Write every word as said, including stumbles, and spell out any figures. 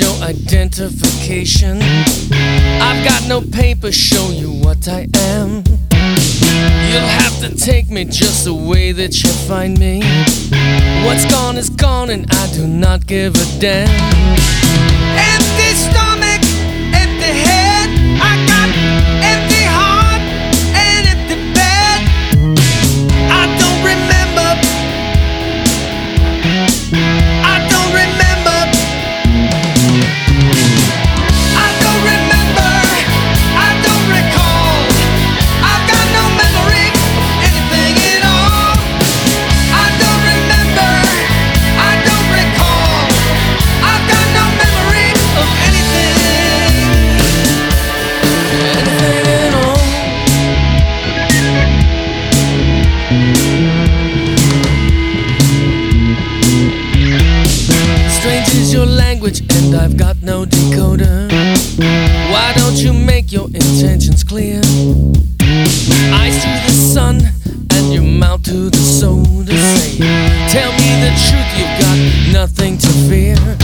show identification. I've got no paper, show you what I am. You'll have to take me just the way that you find me. What's gone is gone and I do not give a damn. Empty stomach, empty head, I got empty heart and empty bed. I don't remember, I don't remember, I don't remember, I don't recall. I've got no memory of anything at all. I don't remember, I don't recall. I've got no memory of anything, anything at all. Strange is your language and I've got no decoder. Why don't you make your intentions clear? Eyes to the sun and your mouth to the soda. Say, tell me the truth, you've got nothing to fear.